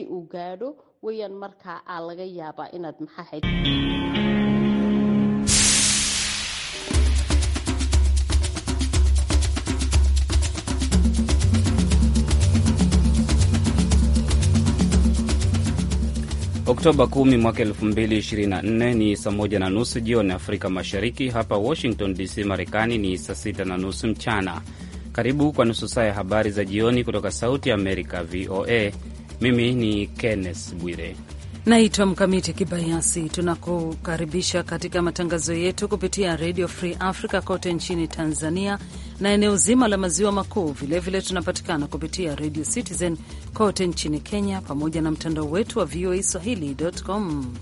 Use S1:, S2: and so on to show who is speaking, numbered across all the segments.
S1: haddii uu gaadho wayaan markaa laga yaabaa inaad maxahayd.
S2: Oktoba 10 mwaka 2024 ni saa 1:30 jioni Afrika Mashariki. Hapa Washington DC Marekani ni saa 6:30 mchana. Karibu kwa nusu saa ya habari za jioni kutoka Sauti ya Amerika VOA. Mimi ni Kenneth Bwire.
S3: Naitwa Mkamiti Kibayasi. Tunakukaribisha katika matangazo yetu kupitia Radio Free Africa kote nchini Tanzania na eneo zima la maziwa makuu. Vilevile tunapatikana kupitia Radio Citizen kote nchini Kenya, pamoja na mtandao wetu wa voaswahili.com.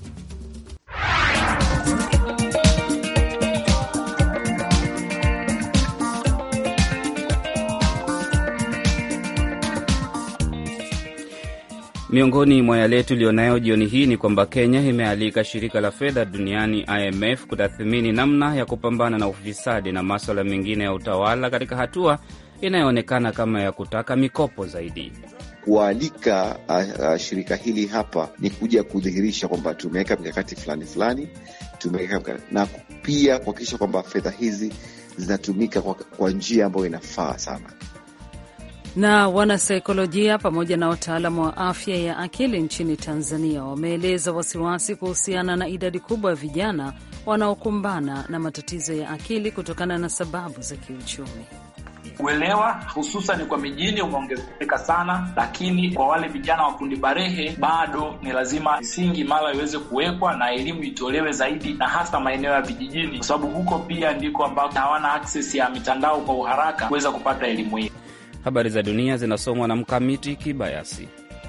S2: Miongoni mwa yale tulionayo jioni hii ni kwamba Kenya imealika shirika la fedha duniani IMF kutathmini namna ya kupambana na ufisadi na masuala mengine ya utawala katika hatua inayoonekana kama ya kutaka mikopo zaidi.
S4: Kualika shirika hili hapa ni kuja kudhihirisha kwamba tumeweka mikakati fulani na pia kuhakikisha kwamba fedha hizi zinatumika kwa njia ambayo inafaa sana.
S3: Na wanasaikolojia pamoja na wataalamu wa afya ya akili nchini Tanzania wameeleza wasiwasi kuhusiana na idadi kubwa ya vijana wanaokumbana na matatizo ya akili kutokana na sababu za kiuchumi.
S5: Uelewa hususan kwa mijini umeongezeka sana, lakini kwa wale vijana wa kundi barehe bado ni lazima misingi imara iweze kuwekwa na elimu itolewe zaidi, na hasa maeneo ya vijijini, kwa sababu huko pia ndiko ambako hawana access ya mitandao kwa uharaka kuweza kupata elimu hii.
S2: Habari za dunia zinasomwa na Mkamiti Kibayasi.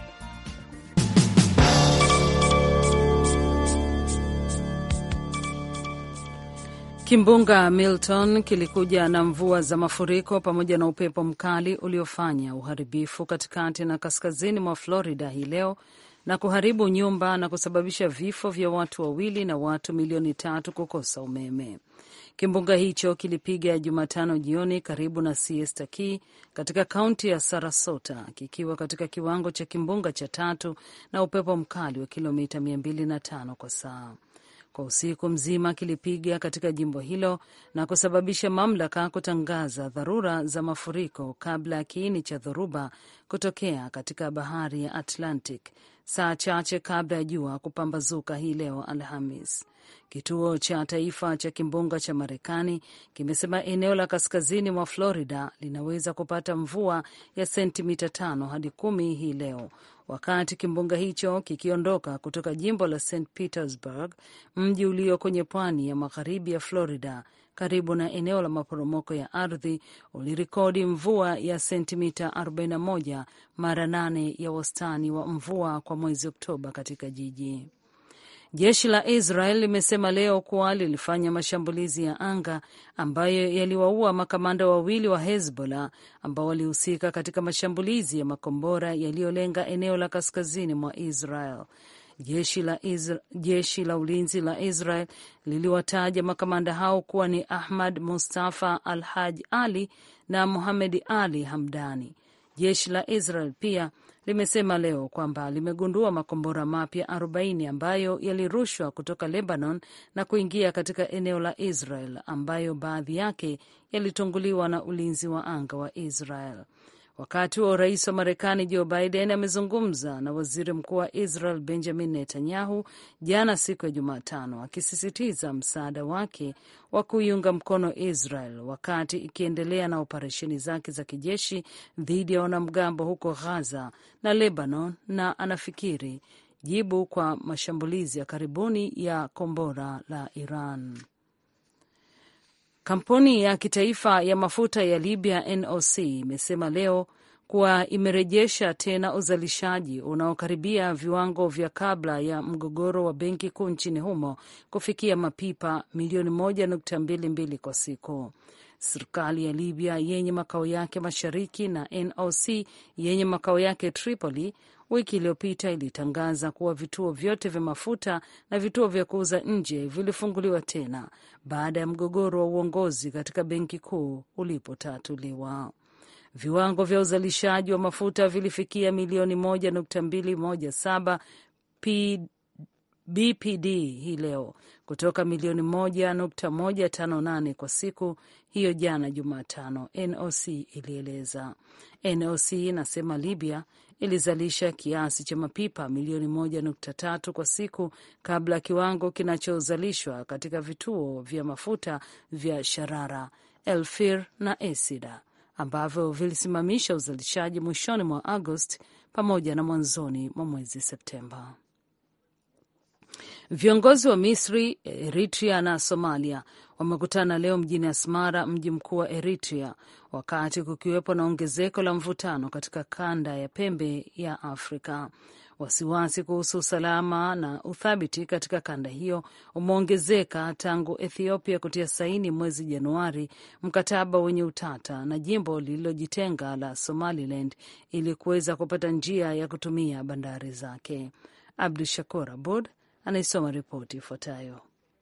S3: Kimbunga Milton kilikuja na mvua za mafuriko pamoja na upepo mkali uliofanya uharibifu katikati na kaskazini mwa Florida hii leo na kuharibu nyumba na kusababisha vifo vya watu 2 na watu milioni 3 kukosa umeme. Kimbunga hicho kilipiga Jumatano jioni karibu na Siesta Key katika kaunti ya Sarasota, kikiwa katika kiwango cha kimbunga cha 3 na upepo mkali wa kilomita 205 kwa saa. Kwa usiku mzima kilipiga katika jimbo hilo na kusababisha mamlaka kutangaza dharura za mafuriko kabla ya kiini cha dhoruba kutokea katika bahari ya Atlantic saa chache kabla ya jua kupambazuka hii leo Alhamis. Kituo cha taifa cha kimbunga cha Marekani kimesema eneo la kaskazini mwa Florida linaweza kupata mvua ya sentimita 5 hadi 10 hii leo, wakati kimbunga hicho kikiondoka kutoka jimbo la St. Petersburg, mji ulio kwenye pwani ya magharibi ya Florida karibu na eneo la maporomoko ya ardhi, ulirekodi mvua ya sentimita 41, mara 8 ya wastani wa mvua kwa mwezi Oktoba katika jiji. Jeshi la Israel limesema leo kuwa lilifanya mashambulizi ya anga ambayo yaliwaua makamanda 2 wa Hezbollah ambao walihusika katika mashambulizi ya makombora yaliyolenga eneo la kaskazini mwa Israel. Jeshi la ulinzi la Israel liliwataja makamanda hao kuwa ni Ahmad Mustafa Al-Haj Ali na Muhammad Ali Hamdani. Jeshi la Israel pia limesema leo kwamba limegundua makombora mapya 40 ambayo yalirushwa kutoka Lebanon na kuingia katika eneo la Israel, ambayo baadhi yake yalitunguliwa na ulinzi wa anga wa Israel. Wakati huo rais wa Marekani Joe Biden amezungumza na waziri mkuu wa Israel Benjamin Netanyahu jana siku ya Jumatano, akisisitiza msaada wake wa kuiunga mkono Israel wakati ikiendelea na operesheni zake za kijeshi dhidi ya wanamgambo huko Gaza na Lebanon, na anafikiri jibu kwa mashambulizi ya karibuni ya kombora la Iran. Kampuni ya kitaifa ya mafuta ya Libya NOC imesema leo kuwa imerejesha tena uzalishaji unaokaribia viwango vya kabla ya mgogoro wa benki kuu nchini humo kufikia mapipa milioni 1.22 kwa siku. Serikali ya Libya yenye makao yake mashariki na NOC yenye makao yake Tripoli wiki iliyopita ilitangaza kuwa vituo vyote vya mafuta na vituo vya kuuza nje vilifunguliwa tena baada ya mgogoro wa uongozi katika benki kuu ulipotatuliwa. Viwango vya uzalishaji wa mafuta vilifikia milioni 1.217 BPD hii leo kutoka milioni 1.158 kwa siku hiyo jana Jumatano, NOC ilieleza. NOC inasema Libya ilizalisha kiasi cha mapipa milioni 1.3 kwa siku kabla ya kiwango kinachozalishwa katika vituo vya mafuta vya Sharara, El Fir na Esida ambavyo vilisimamisha uzalishaji mwishoni mwa Agosti pamoja na mwanzoni mwa mwezi Septemba. Viongozi wa Misri, Eritrea na Somalia wamekutana leo mjini Asmara, mji mkuu wa Eritrea, wakati kukiwepo na ongezeko la mvutano katika kanda ya pembe ya Afrika. Wasiwasi kuhusu usalama na uthabiti katika kanda hiyo umeongezeka tangu Ethiopia kutia saini mwezi Januari mkataba wenye utata na jimbo lililojitenga la Somaliland ili kuweza kupata njia ya kutumia bandari zake. Abdu Shakur Abud anaisoma ripoti ifuatayo.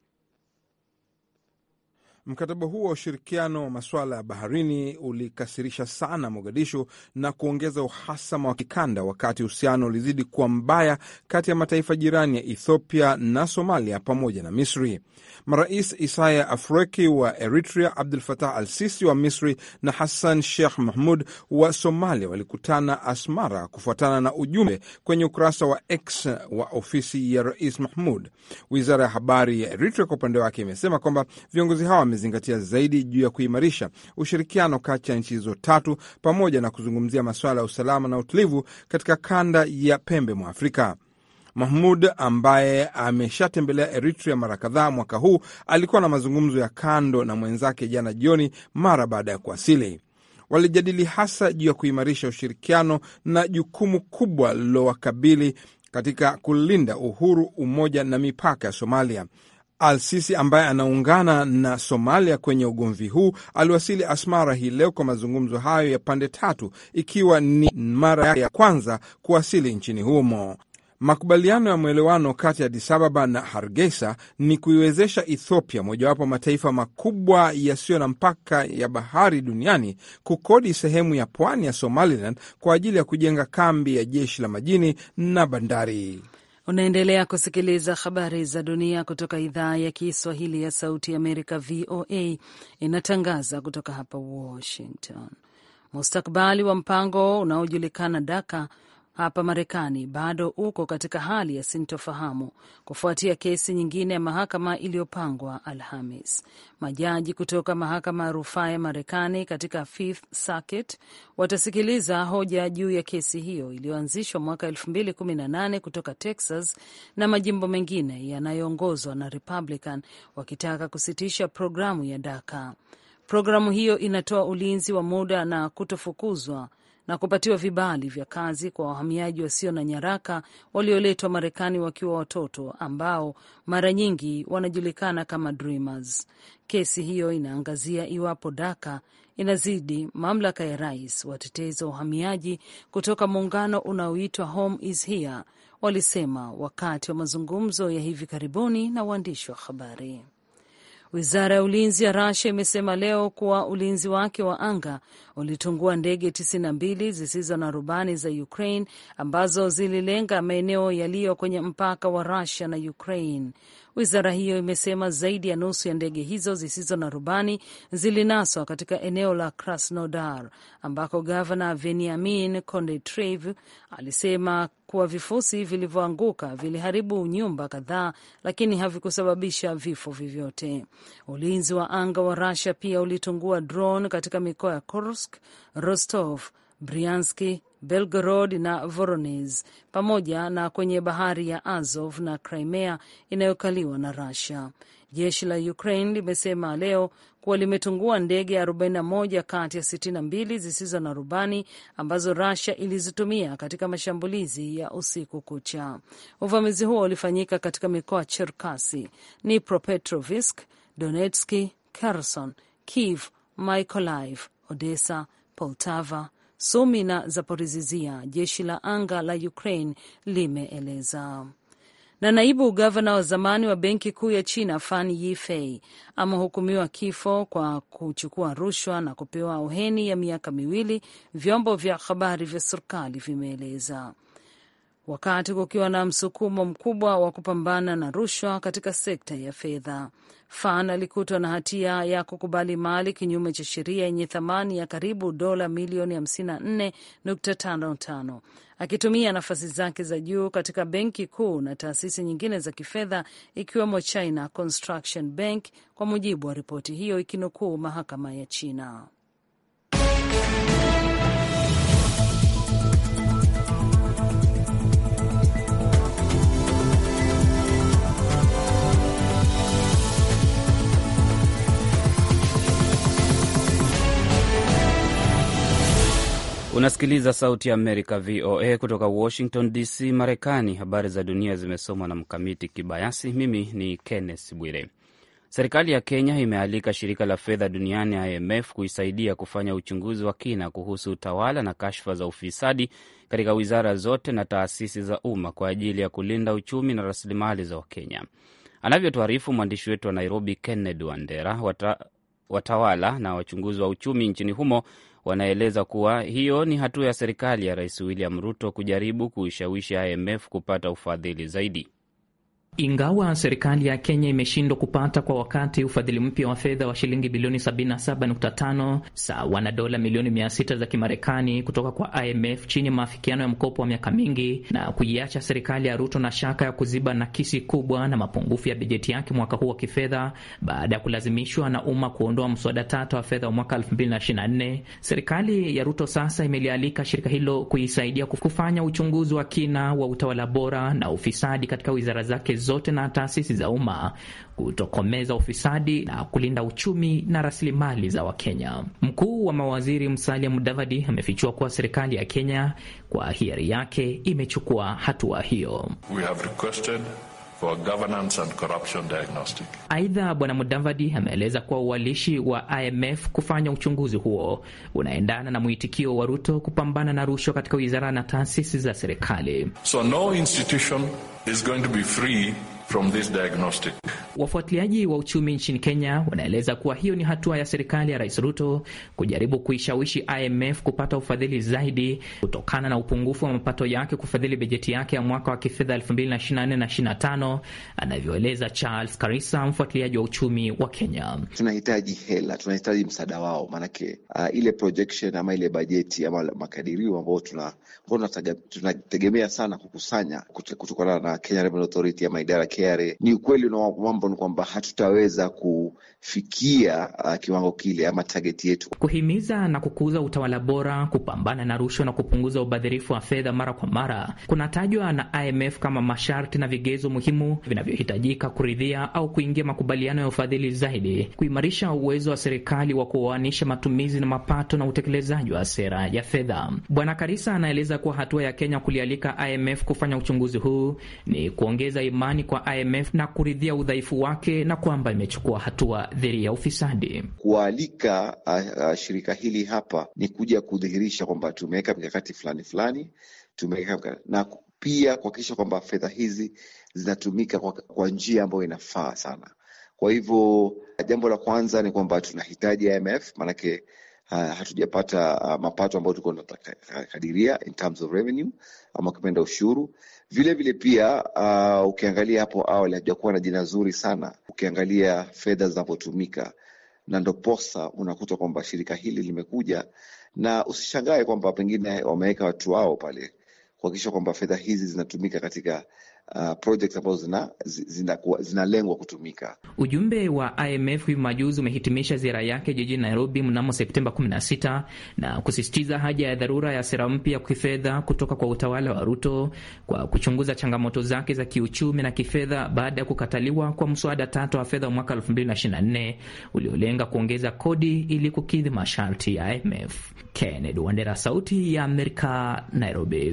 S6: Mkataba huo wa ushirikiano wa masuala ya baharini ulikasirisha sana Mogadishu na kuongeza uhasama wa kikanda, wakati uhusiano ulizidi kuwa mbaya kati ya mataifa jirani ya Ethiopia na Somalia pamoja na Misri. Marais Isaya Afwerki wa Eritrea, Abdul Fattah al-Sisi wa Misri na Hassan Sheikh Mahmud wa Somalia walikutana Asmara kufuatana na ujumbe kwenye ukurasa wa X wa ofisi ya Rais Mahmud. Wizara ya habari ya Eritrea kwa upande wake imesema kwamba viongozi hawa wamezingatia zaidi juu ya kuimarisha ushirikiano kati ya nchi hizo tatu pamoja na kuzungumzia masuala ya usalama na utulivu katika kanda ya pembe mwa Afrika. Mahmud ambaye ameshatembelea Eritrea mara kadhaa mwaka huu alikuwa na mazungumzo ya kando na mwenzake jana jioni mara baada ya kuwasili. Walijadili hasa juu ya kuimarisha ushirikiano na jukumu kubwa lilowakabili katika kulinda uhuru, umoja na mipaka ya Somalia. Al-Sisi ambaye anaungana na Somalia kwenye ugomvi huu aliwasili Asmara hii leo kwa mazungumzo hayo ya pande tatu, ikiwa ni mara ya kwanza kuwasili nchini humo. Makubaliano ya mwelewano kati ya Addis Ababa na Hargeisa ni kuiwezesha Ethiopia, mojawapo mataifa makubwa yasiyo na mpaka ya bahari duniani, kukodi sehemu ya pwani ya Somaliland kwa ajili ya kujenga kambi ya jeshi la majini na bandari.
S3: Unaendelea kusikiliza habari za dunia kutoka idhaa ya Kiswahili ya Sauti ya Amerika, VOA, inatangaza kutoka hapa Washington. Mustakabali wa mpango unaojulikana DACA hapa Marekani bado uko katika hali ya sintofahamu kufuatia kesi nyingine ya mahakama iliyopangwa Alhamis. Majaji kutoka mahakama ya rufaa ya Marekani katika Fifth Circuit watasikiliza hoja juu ya kesi hiyo iliyoanzishwa mwaka 2018 kutoka Texas na majimbo mengine yanayoongozwa na Republican wakitaka kusitisha programu ya DACA. Programu hiyo inatoa ulinzi wa muda na kutofukuzwa na kupatiwa vibali vya kazi kwa wahamiaji wasio na nyaraka walioletwa Marekani wakiwa watoto ambao mara nyingi wanajulikana kama dreamers. Kesi hiyo inaangazia iwapo DACA inazidi mamlaka ya rais. Watetezi wa uhamiaji kutoka muungano unaoitwa Home is Here walisema wakati wa mazungumzo ya hivi karibuni na waandishi wa habari. Wizara ya ulinzi ya Russia imesema leo kuwa ulinzi wake wa anga ulitungua ndege 92 zisizo na rubani za Ukraine ambazo zililenga maeneo yaliyo kwenye mpaka wa Russia na Ukraine. Wizara hiyo imesema zaidi ya nusu ya ndege hizo zisizo na rubani zilinaswa katika eneo la Krasnodar ambako gavana Veniamin Kondratyev alisema kuwa vifusi vilivyoanguka viliharibu nyumba kadhaa lakini havikusababisha vifo vyovyote. Ulinzi wa anga wa Russia pia ulitungua drone katika mikoa ya Kursk, Rostov, Bryansk, Belgorod na Voronezh pamoja na kwenye bahari ya Azov na Crimea inayokaliwa na Russia. Jeshi la Ukraine limesema leo kuwa limetungua ndege 41 kati ya 62 zisizo na rubani ambazo Russia ilizitumia katika mashambulizi ya usiku kucha. Uvamizi huo ulifanyika katika mikoa Cherkasy, Dnipropetrovsk, Donetsk, Kherson, Kiev, Mykolaiv, Odessa, Poltava, Sumi na Zaporizhzhia, jeshi la anga la Ukraine limeeleza. Na naibu gavana wa zamani wa benki kuu ya China Fan Yifei amehukumiwa kifo kwa kuchukua rushwa na kupewa uheni ya miaka 2, vyombo vya habari vya serikali vimeeleza, wakati kukiwa na msukumo mkubwa wa kupambana na rushwa katika sekta ya fedha. Fan alikutwa na hatia ya kukubali mali kinyume cha sheria yenye thamani ya karibu dola milioni 54.55 akitumia nafasi zake za juu katika benki kuu na taasisi nyingine za kifedha ikiwemo China Construction Bank, kwa mujibu wa ripoti hiyo ikinukuu mahakama ya China.
S2: Unasikiliza Sauti ya Amerika, VOA, kutoka Washington DC, Marekani. Habari za dunia zimesomwa na Mkamiti Kibayasi. Mimi ni Kenneth Bwire. Serikali ya Kenya imealika shirika la fedha duniani IMF kuisaidia kufanya uchunguzi wa kina kuhusu utawala na kashfa za ufisadi katika wizara zote na taasisi za umma kwa ajili ya kulinda uchumi na rasilimali za Wakenya. Anavyotuarifu mwandishi wetu wa Nairobi, Kennedy Wandera, watawala na wachunguzi wa uchumi nchini humo wanaeleza kuwa hiyo ni hatua ya serikali ya Rais William Ruto kujaribu kuishawishi IMF kupata ufadhili zaidi.
S7: Ingawa serikali ya Kenya imeshindwa kupata kwa wakati ufadhili mpya wa fedha wa shilingi bilioni 77.5 sawa na dola milioni 600 za Kimarekani kutoka kwa IMF chini ya maafikiano ya mkopo wa miaka mingi, na kuiacha serikali ya Ruto na shaka ya kuziba nakisi kubwa na mapungufu ya bajeti yake mwaka huu wa kifedha baada ya kulazimishwa na umma kuondoa mswada tata wa fedha wa mwaka 2024, serikali ya Ruto sasa imelialika shirika hilo kuisaidia kufanya uchunguzi wa kina wa utawala bora na ufisadi katika wizara zake zote na taasisi za umma, kutokomeza ufisadi na kulinda uchumi na rasilimali za Wakenya. Mkuu wa mawaziri Musalia Mudavadi amefichua kuwa serikali ya Kenya kwa hiari yake imechukua hatua hiyo.
S8: We have requested for governance and corruption diagnostic.
S7: Aidha, Bwana Mudavadi ameeleza kuwa uwalishi wa IMF kufanya uchunguzi huo unaendana na mwitikio wa Ruto kupambana na rushwa katika wizara na taasisi za serikali.
S8: So no institution is going to be free from this diagnostic.
S7: Wafuatiliaji wa uchumi nchini Kenya wanaeleza kuwa hiyo ni hatua ya serikali ya Rais Ruto kujaribu kuishawishi IMF kupata ufadhili zaidi kutokana na upungufu wa mapato yake kufadhili bajeti yake ya mwaka wa kifedha 2024 na 25, anavyoeleza Charles Karisa, mfuatiliaji wa uchumi wa Kenya.
S4: Tunahitaji hela, tunahitaji msaada wao, manake ile projection ama ile bajeti ama makadirio ambayo tunategemea sana kukusanya kutokana na Kenya Revenue Authority ama idara KRA, ni ukweli na mambo ni kwamba hatutaweza kufikia kiwango kile ama target yetu.
S7: Kuhimiza na kukuza utawala bora, kupambana na rushwa na kupunguza ubadhirifu wa fedha mara kwa mara kunatajwa na IMF kama masharti na vigezo muhimu vinavyohitajika kuridhia au kuingia makubaliano ya ufadhili zaidi, kuimarisha uwezo wa serikali wa kuoanisha matumizi na mapato na utekelezaji wa sera ya fedha. Bwana Karisa anaeleza kuwa hatua ya Kenya kulialika IMF kufanya uchunguzi huu ni kuongeza imani kwa IMF na kuridhia udhaifu wake na kwamba imechukua hatua dhidi ya ufisadi.
S4: Kualika shirika hili hapa ni kuja kudhihirisha kwamba tumeweka mikakati fulani na pia kuhakikisha kwamba fedha hizi zinatumika kwa njia ambayo inafaa sana. Kwa hivyo jambo la kwanza ni kwamba tunahitaji IMF, manake hatujapata mapato ambayo tulikuwa tunakadiria in terms of revenue ama kupenda ushuru. Vile pia ukiangalia hapo awali hajakuwa na jina zuri sana ukiangalia fedha zinapotumika, na ndo posa unakuta kwamba shirika hili limekuja, na usishangae kwamba pengine wameweka watu wao pale kuhakikisha kwamba fedha hizi zinatumika katika projects ambazo zinalengwa kutumika.
S7: Ujumbe wa IMF hivi majuzi umehitimisha ziara yake jijini Nairobi mnamo Septemba 16 na kusisitiza haja ya dharura ya sera mpya ya kifedha kutoka kwa utawala wa Ruto kwa kuchunguza changamoto zake za kiuchumi na kifedha baada ya kukataliwa kwa mswada tatu wa fedha mwaka 2024 uliolenga kuongeza kodi ili kukidhi masharti ya IMF. Kennedy Wandera, Sauti ya Amerika, Nairobi.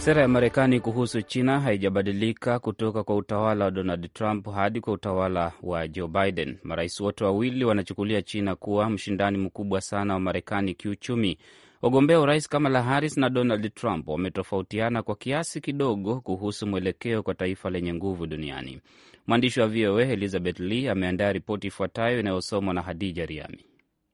S2: Sera ya Marekani kuhusu China haijabadilika kutoka kwa utawala wa Donald Trump hadi kwa utawala wa Joe Biden. Marais wote wawili wanachukulia China kuwa mshindani mkubwa sana wa Marekani kiuchumi. Wagombea urais Kamala Harris na Donald Trump wametofautiana kwa kiasi kidogo kuhusu mwelekeo kwa taifa lenye nguvu duniani. Mwandishi wa VOA Elizabeth Lee ameandaa ripoti ifuatayo inayosomwa na Hadija Riami.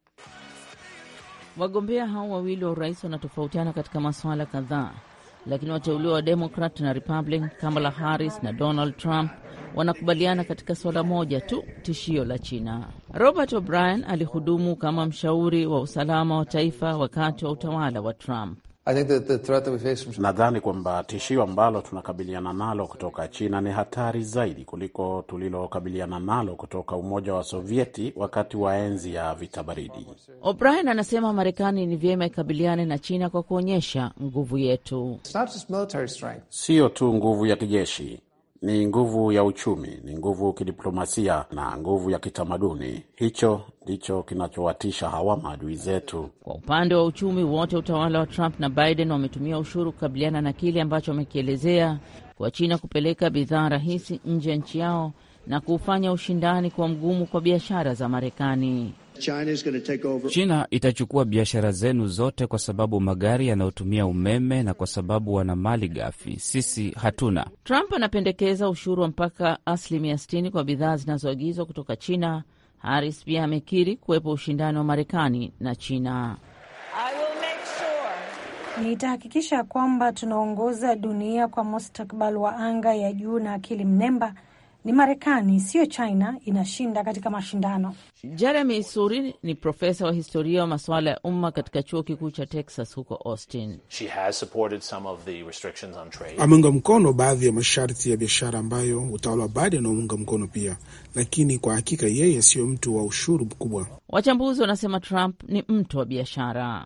S9: Wagombea hao wawili wa urais wanatofautiana katika masuala kadhaa, lakini wateuliwa wa Democrat na Republican Kamala Harris na Donald Trump wanakubaliana katika suala moja tu, tishio la China. Robert O'Brien alihudumu kama mshauri wa usalama wa taifa wakati wa utawala wa Trump.
S10: Nadhani kwamba tishio ambalo tunakabiliana nalo kutoka China ni hatari zaidi kuliko tulilokabiliana nalo kutoka Umoja wa Sovieti wakati wa enzi ya vita baridi.
S9: O'Brien anasema Marekani ni vyema ikabiliane na China kwa kuonyesha nguvu yetu.
S10: Sio tu nguvu ya kijeshi, ni nguvu ya uchumi, ni nguvu kidiplomasia na nguvu ya kitamaduni. Hicho ndicho kinachowatisha hawa maadui zetu.
S9: Kwa upande wa uchumi, wote utawala wa Trump na Biden wametumia ushuru kukabiliana na kile ambacho wamekielezea kwa China kupeleka bidhaa rahisi nje ya nchi yao na kuufanya ushindani kuwa mgumu kwa biashara za Marekani.
S2: China itachukua biashara zenu zote kwa sababu magari yanayotumia umeme na kwa sababu wana mali ghafi. Sisi hatuna.
S9: Trump anapendekeza ushuru wa mpaka 60% kwa bidhaa zinazoagizwa kutoka China. Harris pia amekiri kuwepo ushindani wa Marekani na China.
S11: Nitahakikisha kwamba tunaongoza dunia kwa mustakabali wa anga ya juu na akili mnemba. Ni Marekani, sio China, inashinda katika mashindano.
S9: Jeremy Suri ni profesa wa historia wa masuala ya umma katika chuo kikuu cha Texas huko Austin.
S12: Ameunga mkono baadhi ya masharti ya biashara ambayo utawala wa Biden unaunga mkono pia, lakini kwa hakika yeye sio mtu wa ushuru mkubwa.
S9: Wachambuzi wanasema Trump ni mtu wa biashara.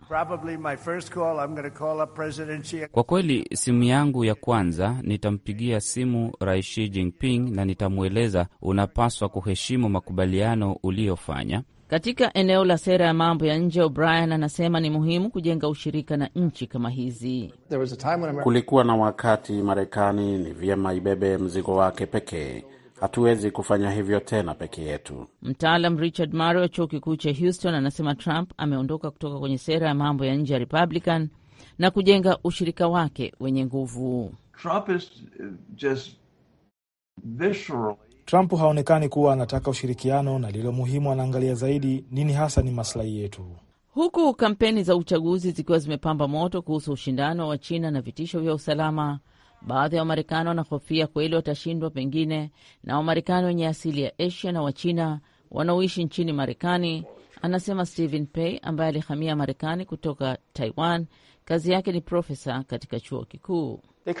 S2: Kwa kweli, simu yangu ya kwanza nitampigia simu Rais Xi Jinping na nitamweleza unapaswa kuheshimu makubaliano uliofanya.
S9: Katika eneo la sera ya mambo ya nje, O'Brien anasema ni muhimu kujenga ushirika na nchi kama hizi.
S10: Kulikuwa na wakati Marekani ni vyema ibebe mzigo wake pekee. Hatuwezi kufanya hivyo tena peke yetu.
S9: Mtaalam Richard Murray wa chuo kikuu cha Houston anasema Trump ameondoka kutoka kwenye sera ya mambo ya nje ya Republican na kujenga ushirika wake wenye nguvu.
S13: Trump haonekani kuwa anataka ushirikiano, na lilo muhimu anaangalia zaidi nini hasa ni maslahi yetu.
S9: Huku kampeni za uchaguzi zikiwa zimepamba moto kuhusu ushindano wa China na vitisho vya usalama, baadhi ya Wamarekani wanahofia kweli watashindwa pengine na Wamarekani wenye asili ya Asia na Wachina wanaoishi nchini Marekani, anasema Stephen Pei ambaye alihamia Marekani kutoka Taiwan. Kazi yake ni profesa katika chuo kikuu.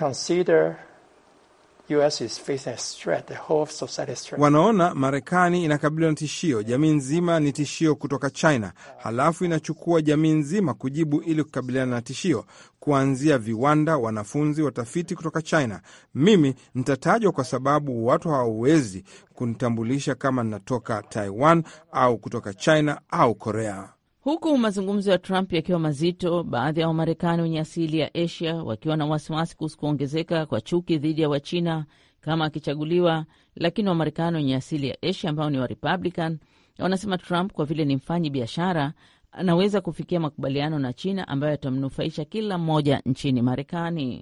S6: Wanaona Marekani inakabiliwa na tishio, jamii nzima ni tishio kutoka China, halafu inachukua jamii nzima kujibu ili kukabiliana na tishio, kuanzia viwanda, wanafunzi, watafiti kutoka China. Mimi nitatajwa kwa sababu watu hawawezi kunitambulisha kama natoka Taiwan au kutoka China au Korea.
S9: Huku mazungumzo ya Trump yakiwa mazito, baadhi ya Wamarekani wenye asili ya Asia wakiwa na wasiwasi kuhusu kuongezeka kwa chuki dhidi ya Wachina kama akichaguliwa, lakini Wamarekani wenye asili ya Asia ambao ni wa Republican wanasema Trump kwa vile ni mfanyi biashara anaweza kufikia makubaliano na China ambayo yatamnufaisha kila mmoja nchini Marekani.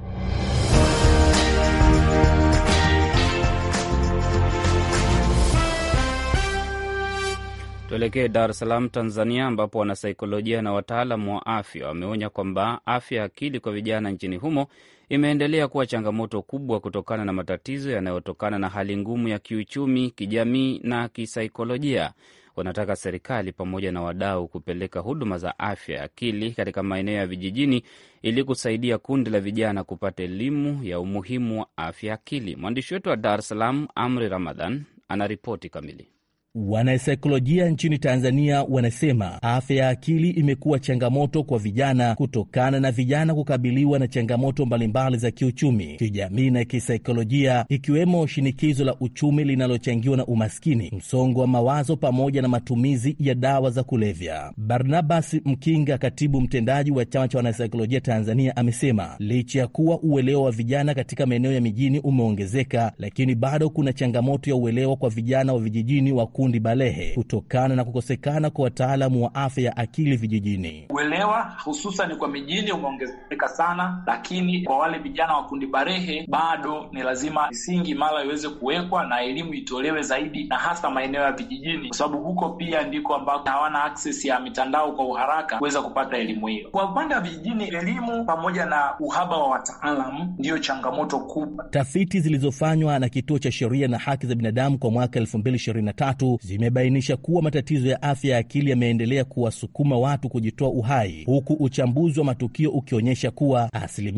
S2: Tuelekee Dar es Salaam, Tanzania, ambapo wanasaikolojia na wataalamu wa afya wameonya kwamba afya ya akili kwa vijana nchini humo imeendelea kuwa changamoto kubwa kutokana na matatizo yanayotokana na hali ngumu ya kiuchumi, kijamii na kisaikolojia. Wanataka serikali pamoja na wadau kupeleka huduma za afya ya akili katika maeneo ya vijijini ili kusaidia kundi la vijana kupata elimu ya umuhimu wa afya ya akili. Mwandishi wetu wa Dar es Salaam, Amri Ramadhan, anaripoti kamili.
S14: Wanasaikolojia nchini Tanzania wanasema afya ya akili imekuwa changamoto kwa vijana kutokana na vijana kukabiliwa na changamoto mbalimbali za kiuchumi, kijamii na kisaikolojia, ikiwemo shinikizo la uchumi linalochangiwa na umaskini, msongo wa mawazo pamoja na matumizi ya dawa za kulevya. Barnabas Mkinga, katibu mtendaji wa chama cha wanasaikolojia Tanzania, amesema licha ya kuwa uelewa wa vijana katika maeneo ya mijini umeongezeka, lakini bado kuna changamoto ya uelewa kwa vijana wa vijijini wa kundi balehe kutokana na kukosekana kwa wataalamu wa afya ya akili vijijini.
S5: Uelewa hususan kwa mijini umeongezeka sana, lakini kwa wale vijana wa kundi barehe bado ni lazima misingi imara iweze kuwekwa na elimu itolewe zaidi, na hasa maeneo ya vijijini, kwa sababu huko pia ndiko ambako hawana access ya mitandao kwa uharaka kuweza kupata elimu hiyo. Kwa upande wa vijijini, elimu pamoja na uhaba wa wataalamu ndiyo changamoto kubwa.
S14: Tafiti zilizofanywa na Kituo cha Sheria na Haki za Binadamu kwa mwaka 2023 zimebainisha kuwa matatizo ya afya ya akili yameendelea kuwasukuma watu kujitoa uhai, huku uchambuzi wa matukio ukionyesha kuwa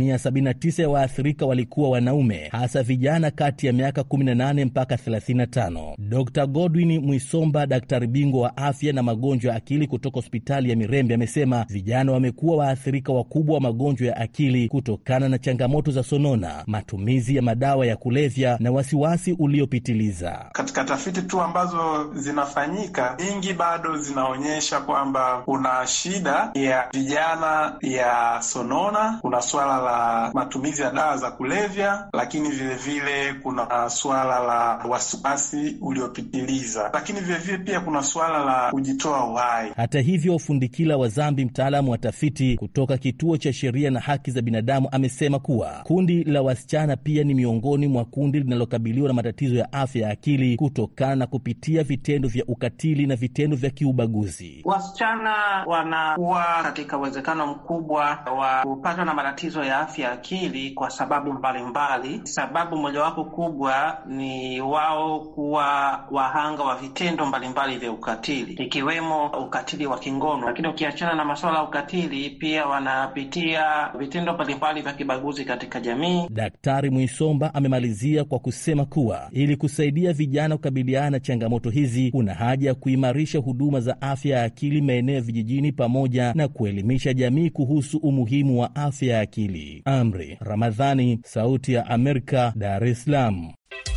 S14: 79% ya waathirika walikuwa wanaume, hasa vijana kati ya miaka 18 mpaka 35. Dr. Godwin Mwisomba, daktari bingwa wa afya na magonjwa ya akili kutoka hospitali ya Mirembe, amesema vijana wamekuwa waathirika wakubwa wa magonjwa ya akili kutokana na changamoto za sonona, matumizi ya madawa ya kulevya na wasiwasi uliopitiliza.
S15: Katika tafiti tu ambazo zinafanyika, nyingi bado zinaonyesha kwamba kuna shida ya vijana ya sonona, kuna swala la matumizi ya dawa za kulevya, lakini vile kuna swala la wasiwasi uliopitiliza, lakini vile pia kuna swala la kujitoa uhai.
S14: Hata hivyo, Fundikila wa Zambi, mtaalamu wa tafiti kutoka Kituo cha Sheria na Haki za Binadamu, amesema kuwa kundi la wasichana pia ni miongoni mwa kundi linalokabiliwa na matatizo ya afya ya akili kutokana na kupitia vitendo vya ukatili na vitendo vya kiubaguzi.
S16: Wasichana wanakuwa katika uwezekano mkubwa wa kupatwa na matatizo ya afya ya akili kwa sababu mbalimbali. Sababu mojawapo kubwa ni wao kuwa wahanga wa vitendo mbalimbali vya ukatili, ikiwemo ukatili wa kingono. Lakini ukiachana na masuala ya ukatili, pia wanapitia vitendo mbalimbali vya kibaguzi katika jamii.
S14: Daktari Mwisomba amemalizia kwa kusema kuwa ili kusaidia vijana kukabiliana na changamoto hizi, kuna haja ya kuimarisha huduma za afya ya akili maeneo ya vijijini pamoja na kuelimisha jamii kuhusu umuhimu wa afya ya akili. Amri Ramadhani, Sauti ya Amerika, Dar es Salaam.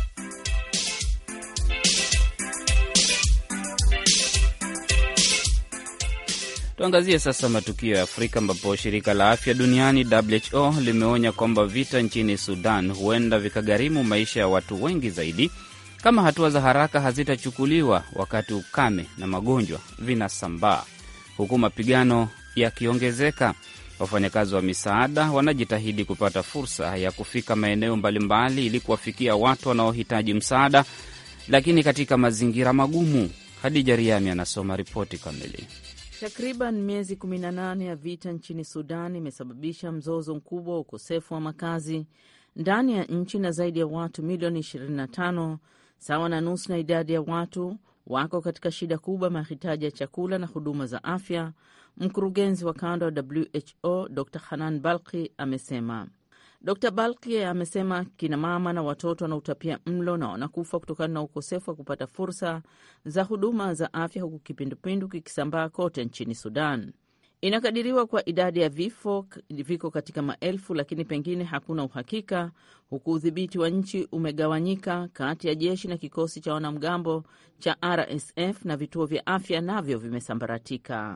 S2: Tuangazie sasa matukio ya Afrika, ambapo shirika la afya duniani WHO limeonya kwamba vita nchini Sudan huenda vikagharimu maisha ya watu wengi zaidi kama hatua za haraka hazitachukuliwa, wakati ukame na magonjwa vinasambaa huku mapigano yakiongezeka. Wafanyakazi wa misaada wanajitahidi kupata fursa ya kufika maeneo mbalimbali ili kuwafikia watu wanaohitaji msaada, lakini katika mazingira magumu. Hadija Riami anasoma ripoti kamili.
S9: Takriban miezi 18 ya vita nchini Sudan imesababisha mzozo mkubwa wa ukosefu wa makazi ndani ya nchi, na zaidi ya watu milioni 25, sawa na nusu na idadi ya watu, wako katika shida kubwa ya mahitaji ya chakula na huduma za afya. Mkurugenzi wa kanda wa WHO Dr. Hanan Balki amesema. Dr. Balki amesema kina mama na watoto wanautapia mlo na wanakufa kutokana na ukosefu wa kupata fursa za huduma za afya, huku kipindupindu kikisambaa kote nchini Sudan. Inakadiriwa kwa idadi ya vifo viko katika maelfu, lakini pengine hakuna uhakika, huku udhibiti wa nchi umegawanyika kati ya jeshi na kikosi cha wanamgambo cha RSF, na vituo vya afya navyo vimesambaratika.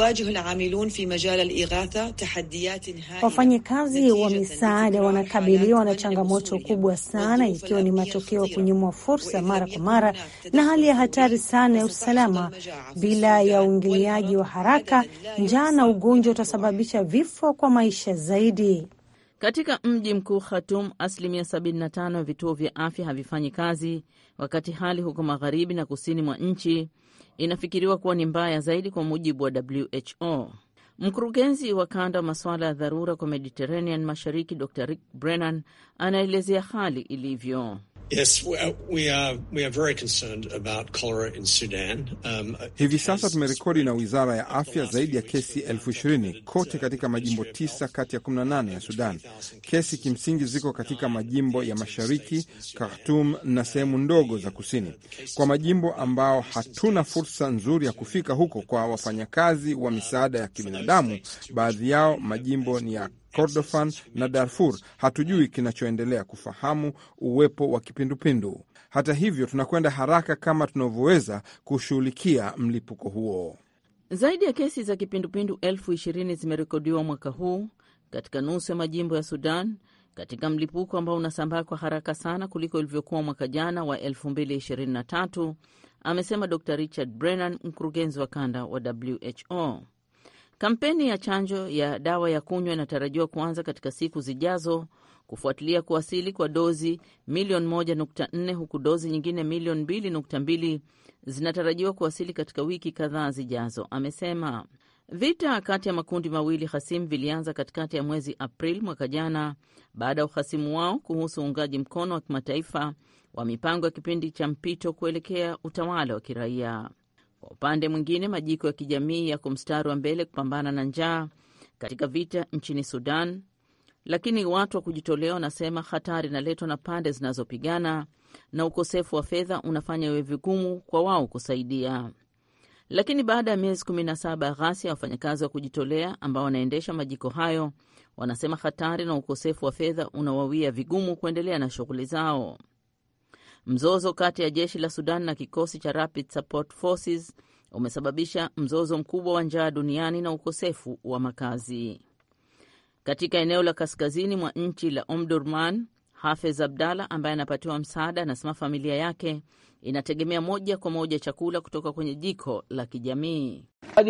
S11: Wafanyakazi wa misaada wanakabiliwa na changamoto kubwa sana, ikiwa ni matokeo ya kunyimwa fursa mara kwa mara na hali ya hatari sana ya usalama. Bila ya uingiliaji wa haraka, njaa na ugonjwa utasababisha vifo kwa maisha zaidi.
S9: Katika mji mkuu Khartoum, 75% ya vituo vya afya havifanyi kazi, wakati hali huko magharibi na kusini mwa nchi inafikiriwa kuwa ni mbaya zaidi, kwa mujibu wa WHO. Mkurugenzi wa kanda wa masuala ya dharura kwa Mediterranean Mashariki, Dr. Rick Brennan, anaelezea hali ilivyo.
S17: Yes, we are very concerned about cholera in Sudan.
S6: Hivi sasa tumerekodi na Wizara ya Afya zaidi ya kesi 20,000 kote katika majimbo 9 kati ya 18 ya Sudan. Kesi kimsingi ziko katika majimbo ya Mashariki, Khartoum na sehemu ndogo za kusini. Kwa majimbo ambao hatuna fursa nzuri ya kufika huko kwa wafanyakazi wa misaada ya kibinadamu, baadhi yao majimbo ni ya Kordofan na Darfur, hatujui kinachoendelea kufahamu uwepo wa kipindupindu. Hata hivyo, tunakwenda haraka kama tunavyoweza kushughulikia mlipuko huo.
S9: Zaidi ya kesi za kipindupindu 20,000 zimerekodiwa mwaka huu katika nusu ya majimbo ya Sudan, katika mlipuko ambao unasambaa kwa haraka sana kuliko ilivyokuwa mwaka jana wa 2023, amesema Dr. Richard Brennan, mkurugenzi wa kanda wa WHO. Kampeni ya chanjo ya dawa ya kunywa inatarajiwa kuanza katika siku zijazo kufuatilia kuwasili kwa dozi milioni 1.4 huku dozi nyingine milioni 2.2 zinatarajiwa kuwasili katika wiki kadhaa zijazo, amesema. Vita kati ya makundi mawili hasimu vilianza katikati ya mwezi Aprili mwaka jana baada ya uhasimu wao kuhusu uungaji mkono wa kimataifa wa mipango ya kipindi cha mpito kuelekea utawala wa kiraia. Kwa upande mwingine, majiko ya kijamii yako mstari wa mbele kupambana na njaa katika vita nchini Sudan, lakini watu wa kujitolea wanasema hatari inaletwa na pande zinazopigana na ukosefu wa fedha unafanya iwe vigumu kwa wao kusaidia. Lakini baada ya miezi 17 ya ghasia, wafanyakazi wa kujitolea ambao wanaendesha majiko hayo wanasema hatari na ukosefu wa fedha unawawia vigumu kuendelea na shughuli zao. Mzozo kati ya jeshi la Sudan na kikosi cha Rapid Support Forces umesababisha mzozo mkubwa wa njaa duniani na ukosefu wa makazi. Katika eneo la kaskazini mwa nchi la Omdurman, Hafez Abdallah ambaye anapatiwa msaada anasema familia yake inategemea moja kwa moja chakula kutoka kwenye jiko la kijamii.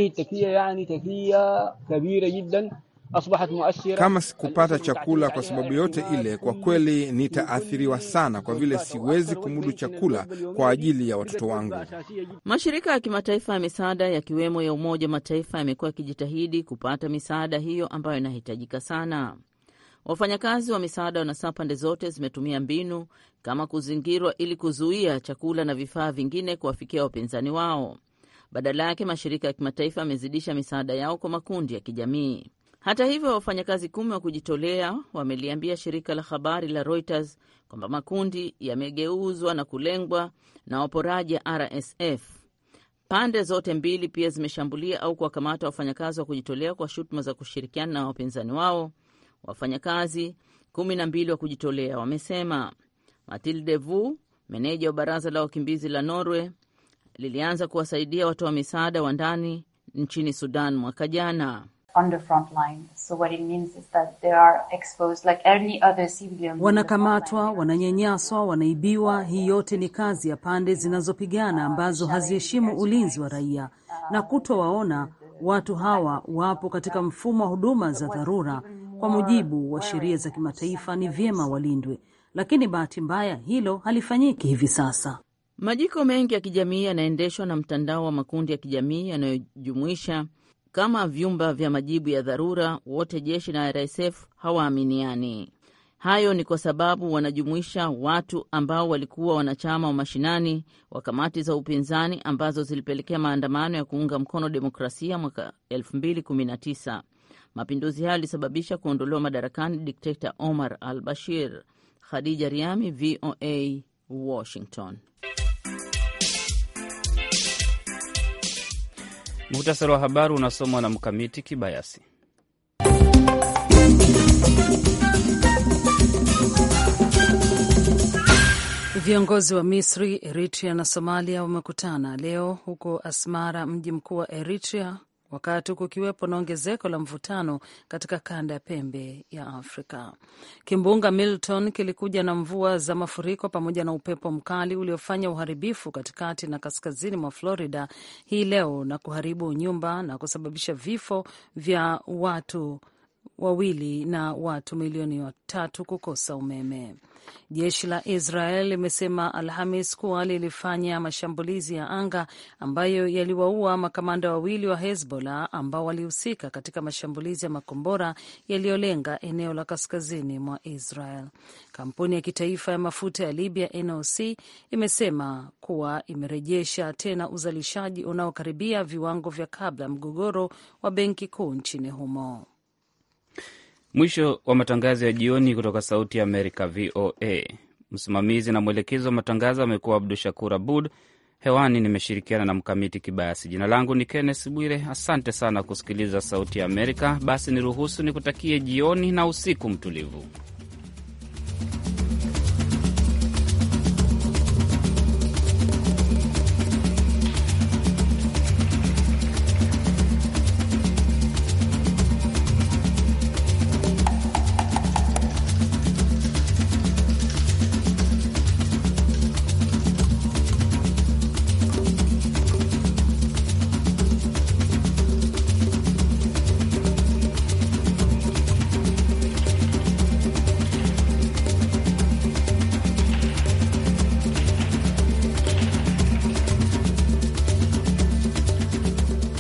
S6: Kama sikupata chakula kwa sababu yote ile, kwa kweli nitaathiriwa sana, kwa vile siwezi kumudu chakula kwa ajili ya watoto wangu.
S9: Mashirika ya kimataifa ya misaada yakiwemo ya Umoja wa Mataifa yamekuwa yakijitahidi kupata misaada hiyo ambayo inahitajika sana. Wafanyakazi wa misaada wanasema pande zote zimetumia mbinu kama kuzingirwa ili kuzuia chakula na vifaa vingine kuwafikia wapinzani wao. Badala yake, mashirika ya kimataifa yamezidisha misaada yao kwa makundi ya kijamii. Hata hivyo, wafanyakazi 10 wa kujitolea wameliambia shirika la habari la Reuters kwamba makundi yamegeuzwa na kulengwa na waporaji ya RSF. Pande zote mbili pia zimeshambulia au kuwakamata wafanyakazi wa kujitolea kwa shutuma za kushirikiana na wapinzani wao. Wafanyakazi 12 wa kujitolea wamesema. Mathilde Vu, meneja wa baraza la wakimbizi la Norway, lilianza kuwasaidia watoa misaada wa ndani nchini Sudan mwaka jana.
S3: Wanakamatwa, wananyanyaswa, wanaibiwa. Hii yote ni kazi ya pande zinazopigana ambazo haziheshimu ulinzi wa raia na kutowaona watu hawa wapo katika mfumo wa huduma za dharura. Kwa mujibu wa sheria za kimataifa ni vyema walindwe, lakini bahati mbaya hilo halifanyiki hivi sasa.
S9: Majiko mengi ya kijamii yanaendeshwa na mtandao wa makundi ya kijamii yanayojumuisha kama vyumba vya majibu ya dharura. Wote jeshi na RSF hawaaminiani. Hayo ni kwa sababu wanajumuisha watu ambao walikuwa wanachama wa mashinani wa kamati za upinzani ambazo zilipelekea maandamano ya kuunga mkono demokrasia mwaka 2019. Mapinduzi hayo yalisababisha kuondolewa madarakani dikteta Omar al-Bashir. Khadija Riami, VOA, Washington.
S2: Muhtasari wa habari unasomwa na Mkamiti Kibayasi.
S3: Viongozi wa Misri, Eritrea na Somalia wamekutana leo huko Asmara, mji mkuu wa Eritrea, wakati kukiwepo na ongezeko la mvutano katika kanda ya pembe ya Afrika. Kimbunga Milton kilikuja na mvua za mafuriko pamoja na upepo mkali uliofanya uharibifu katikati na kaskazini mwa Florida hii leo na kuharibu nyumba na kusababisha vifo vya watu 2 na watu milioni 3 kukosa umeme. Jeshi la Israel limesema Alhamis kuwa lilifanya mashambulizi ya anga ambayo yaliwaua makamanda wawili wa Hezbollah ambao walihusika katika mashambulizi ya makombora yaliyolenga eneo la kaskazini mwa Israel. Kampuni ya kitaifa ya mafuta ya Libya NOC imesema kuwa imerejesha tena uzalishaji unaokaribia viwango vya kabla mgogoro wa benki kuu nchini humo.
S2: Mwisho wa matangazo ya jioni kutoka Sauti ya Amerika, VOA. Msimamizi na mwelekezo wa matangazo amekuwa Abdu Shakur Abud. Hewani nimeshirikiana na Mkamiti Kibayasi. Jina langu ni Kenneth Bwire. Asante sana kusikiliza Sauti ya Amerika. Basi niruhusu nikutakie jioni na usiku mtulivu.